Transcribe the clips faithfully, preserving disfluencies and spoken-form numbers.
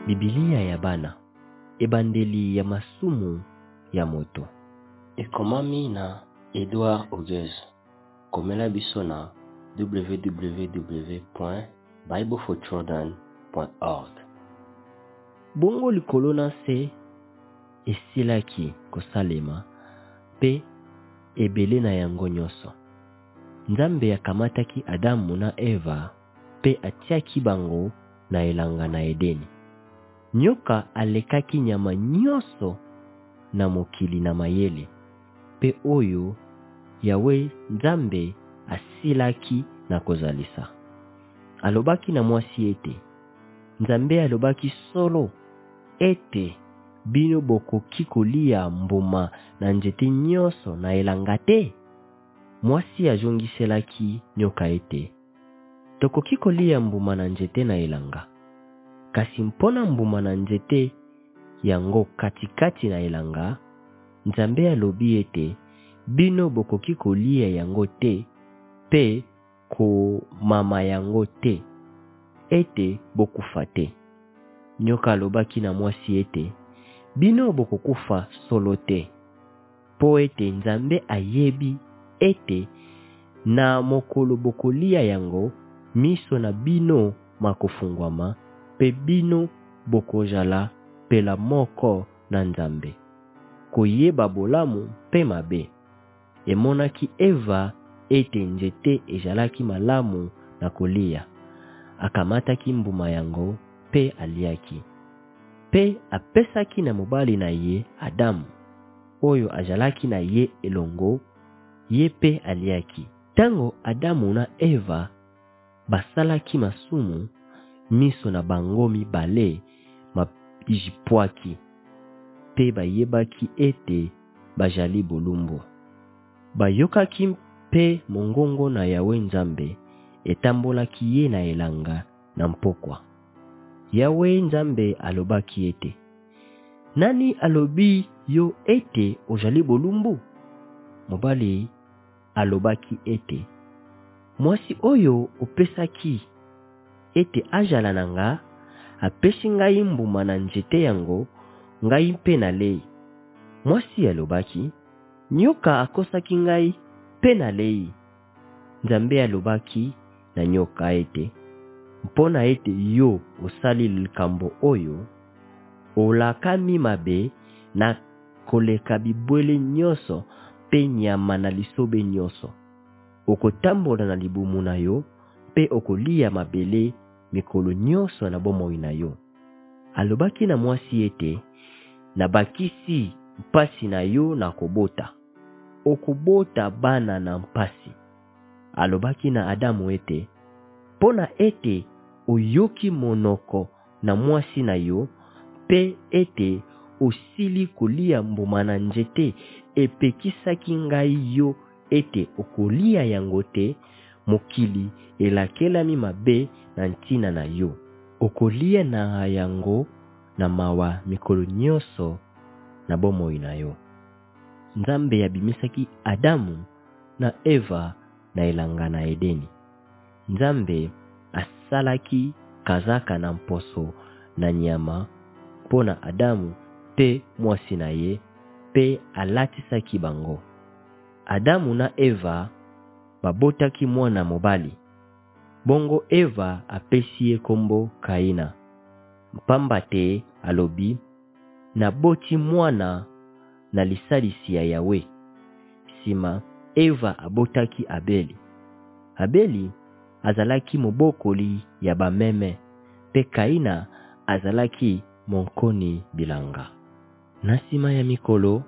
Biblia ya bana, ebandeli ya masumu ya moto. Ekomami na Edouard Oguez. Komela biso na w w w point bible for children point org. Bongo likolo na se esilaki kosalema pe ebele na yango nyonso. Nzambe akamataki Adamu na Eva pe atiaki bango na elanga na Edeni. Nyoka alekaki nyama nyonso na mokili na mayele pe oyo Yawe Nzambe asilaki na kozalisa. Alobaki na mwasi ete Nzambe alobaki solo ete bino bokoki kolia mbuma na nzete nyonso na elanga te. Mwasi ajongiselaki nyoka ete tokoki kolia mbuma na nzete na elanga, kasi mpona mbuma na nzete yango katikati na elanga, Nzambe alobi ete bino bokoki kolia yango te pe ko mama yango te, ete bokufa te. Nyoka alobaki na mwasi ete bino bokokufa solo te, po ete Nzambe ayebi ete na mokolo bokolia yango miso na bino makofungwama pe bino bokozala pela moko na Nzambe, koyeba bolamu pe mabe. Emonaki Eva ete nzete ezalaki malamu na kolia. Akamataki mbuma yango pe aliaki. Pe apesaki na mobali na ye Adamu, oyo azalaki na ye elongo, ye pe aliaki. Tango Adamu na Eva basalaki masumu, miso na bango mibale mapijipwaki, pe bayebaki ete bajali bolumbu. Bayokaki pe mongongo na Yawe Nzambe etambolaki ye na elanga na mpokwa. Yawe Nzambe alobaki ete nani alobi yo ete ojali bolumbu? Mobali alobaki ete mwasi oyo opesaki ete ajala nanga apesi ngai mbuma na nzete yango, ngai mpe na lei. Mwasi alobaki nyoka akosaki ngai pe na lei. Nzambe alobaki na nyoka ete mpona ete yo osali likambo oyo, olakami mabe na koleka bibwele nyonso pe nyama na lisobe nyonso, okotambola na libumu na yo pe okolia mabele mikolo nyonso na bomoi na yo. Alobaki na mwasi ete na bakisi mpasi na yo na kobota, okobota bana na mpasi. Alobaki na Adamu ete pona ete oyoki monoko na mwasi na yo pe ete osili kolia mbuma na nzete epekisaki ngai yo ete okolia yango te, mokili elakelami mabe na ntina na yo. Okolia na yango na mawa mikolo nyonso na bomoi na yo. Nzambe abimisaki Adamu na Eva na elanga na Edeni. Nzambe asalaki kazaka na mposo na nyama pona Adamu pe mwasi na ye, pe alatisaki bango. Adamu na Eva babotaki mwana mobali. Bongo Eva apesi ye kombo Kaina, mpamba te alobi naboti mwana na lisalisi ya Yawe. Sima Eva abotaki Abeli. Abeli azalaki mobokoli ya bameme, pe Kaina azalaki monkoni bilanga. Na sima ya mikolo,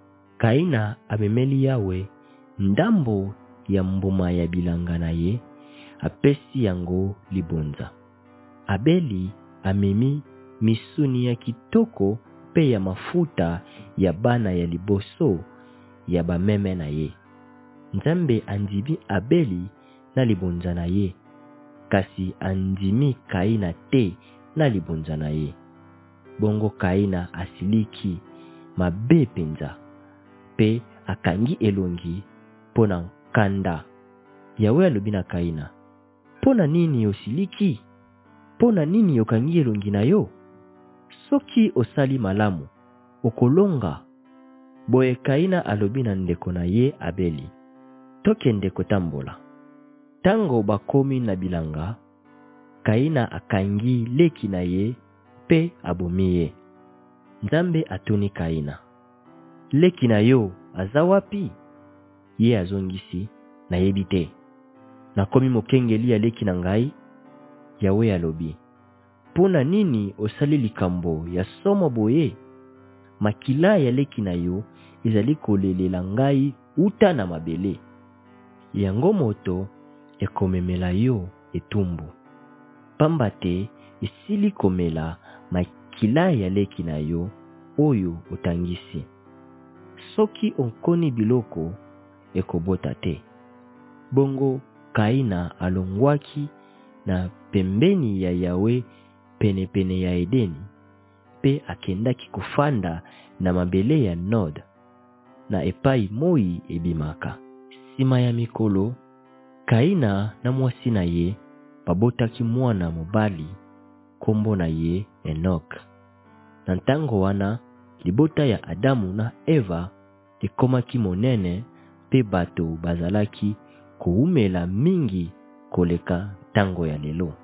Kaina amemeli Yawe ndambo ya mbuma ya bilanga na ye, apesi yango libonza. Abeli amemi misuni ya kitoko pe ya mafuta ya bana ya liboso ya bameme na ye. Nzambe andimi Abeli na libonza na ye, kasi andimi Kaina te na libonza na ye. Bongo Kaina asiliki mabe penza, pe akangi elongi pona kanda. Yawe alobi na Kaina, pona nini osiliki? Pona nini okangi elongi na yo? Soki osali malamu, okolonga. Boye Kaina alobi na ndeko na ye Abeli, tokende kotambola. Tango bakomi na bilanga, Kaina akangi leki na ye pe abomi ye. Nzambe atuni Kaina, leki na yo aza wapi? Ye azongisi, nayebi te. Nakomi mokengeli ya leki na ngai. Yawe alobi, pona nini osali likambo ya somo boye? Makila ya leki na yo ezali kolelela ngai uta na mabele. Yango moto ekomemela yo etumbu. Pamba te esili komela makila ya leki na yo oyo otangisi. Soki onkoni biloko ekobota te. Bongo Kaina alongwaki na pembeni ya Yawe pene pene ya Edeni, pe akendaki kufanda na mabele ya Nod, na epai moi ebimaka. Sima ya mikolo, Kaina na mwasi na ye babotaki mwana mobali, kombo na ye Enoch. Na ntango wana, libota ya Adamu na Eva ekomaki monene, pe bato bazalaki koumela mingi koleka tango ya lelo.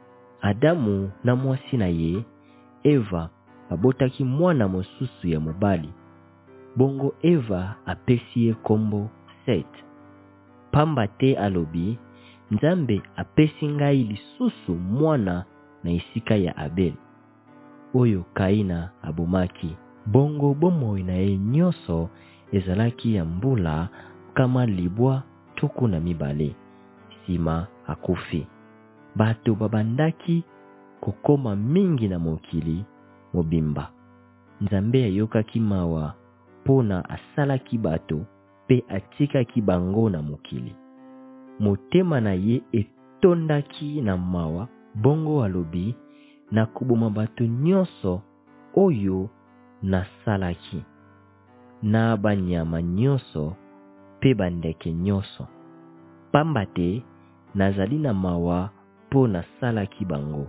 Adamu na mwasi na ye Eva babotaki mwana mosusu ya mobali. Bongo Eva apesi ye kombo Seth. Pamba te alobi, Nzambe apesi ngai lisusu mwana na esika ya Abel, oyo Kaina abomaki. Bongo bomoi na ye nyonso ezalaki ya mbula kama libwa tuku na mibale. Sima akufi. Bato babandaki kokoma mingi na mokili mobimba. Nzambe ayokaki mawa pona asalaki bato pe atikaki bango na mokili. Motema na ye etondaki na mawa, bongo alobi, na kuboma bato nyonso oyo nasalaki, na banyama nyonso pe bandeke nyonso. Pamba te nazali na mawa po nasalaki bango.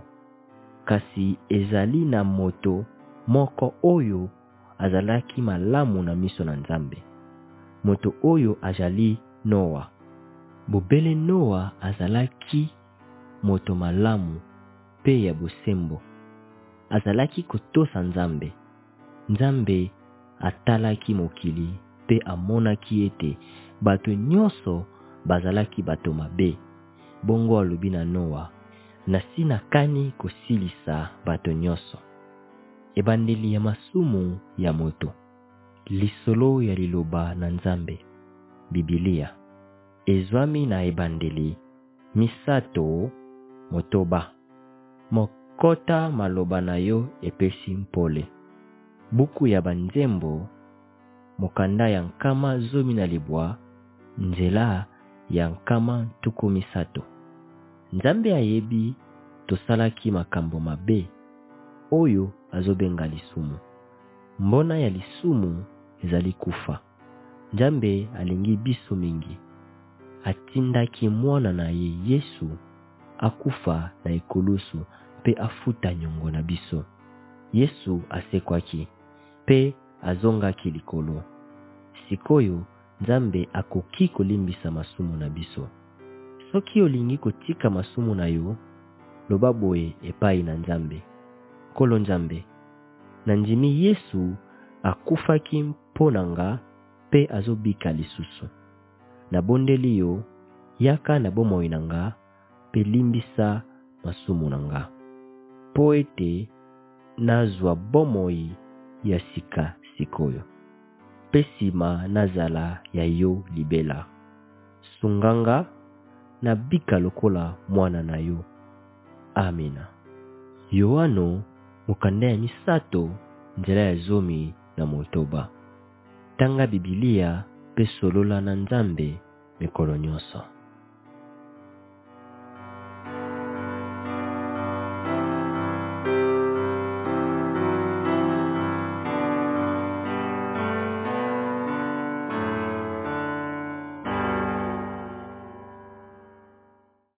Kasi ezali na moto moko oyo azalaki malamu na miso na Nzambe. Moto oyo azali Noa. Bobele Noa azalaki moto malamu pe ya bosembo. Azalaki kotosa Nzambe. Nzambe atalaki mokili pe amonaki ete bato nyonso bazalaki bato mabe. Bongo alobi na Noa, nasi nakani kosilisa bato nyonso. Ebandeli ya masumu ya moto. Lisolo ya liloba na Nzambe. Biblia. Ezwami na ebandeli misato motoba. Mokota maloba na yo epesi mpole. Buku ya banzembo, mokanda ya nkama zomi na libwa, nzela ya nkama tuku misato. Nzambe ayebi tosalaki makambo mabe, oyo azobenga lisumu. Mbona ya lisumu ezali kufa. Nzambe alingi biso mingi. Atindaki mwana na ye Yesu akufa na ekolusu pe afuta nyongo na biso. Yesu asekwaki pe azongaki likolo. Sikoyo Nzambe akoki kolimbisa masumu na biso. Soki olingi kotika masumu na yo, loba boye epai na Nzambe. Kolo Nzambe, nanjimi Yesu akufaki mponanga pe azobika lisusu. Na bondeli yo, yaka na bomoi nanga pe limbisa masumu nanga. Po ete nazwa bomoi ya sika sikoyo. Pesima nazala ya yo libela. Sunganga na bika lokola mwana na yo. Amina. Yohano mokanda ya misato nzela ya zomi na motoba. Tanga Biblia pe solola na Nzambe mikolo nyonso.